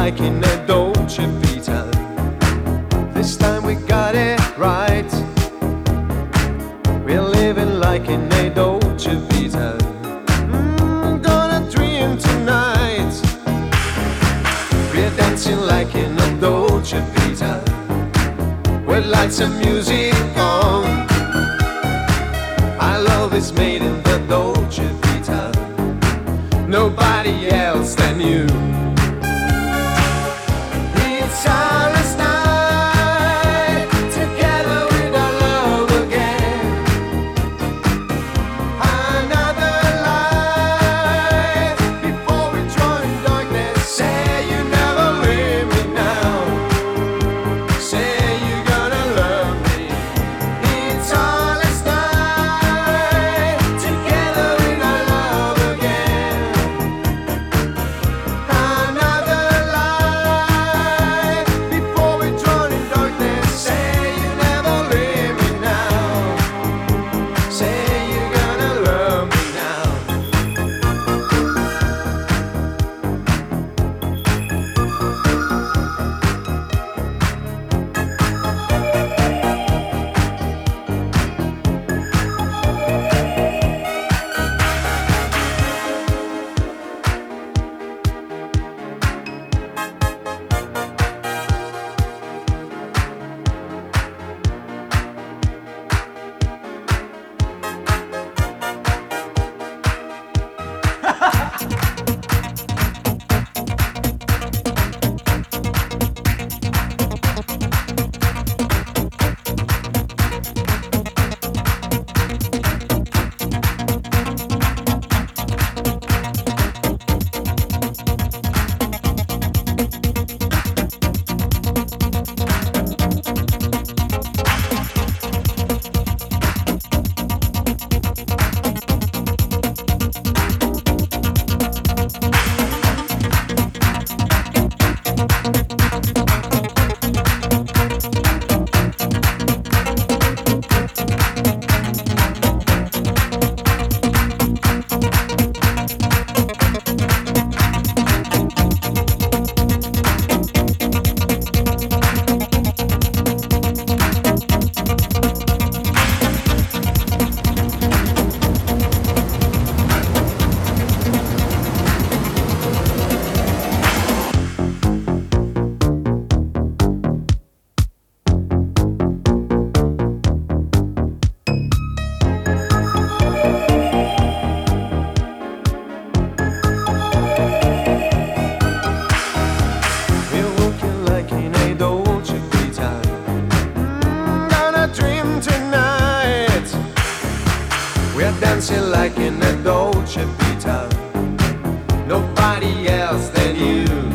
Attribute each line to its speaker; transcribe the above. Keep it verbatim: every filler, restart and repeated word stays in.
Speaker 1: like in a Dolce Vita. This time we got it right. We're living like in a Dolce Vita. Mm, gonna dream tonight. We're dancing like in a Dolce Vita, with lights and music on. Our love is made in the Dolce Vita, nobody else than you. It's our last night together with our love again. Another life before we drown in darkness. Say you never leave me now. Say you're gonna love me. It's our last night together with our love again. Another life before we drown in darkness. Say you never leave me now. Say you're gonna love me now. We're walking like in a Dolce Vita. Mm, gonna dream tonight. We're dancing like in a Dolce Vita, nobody else than you.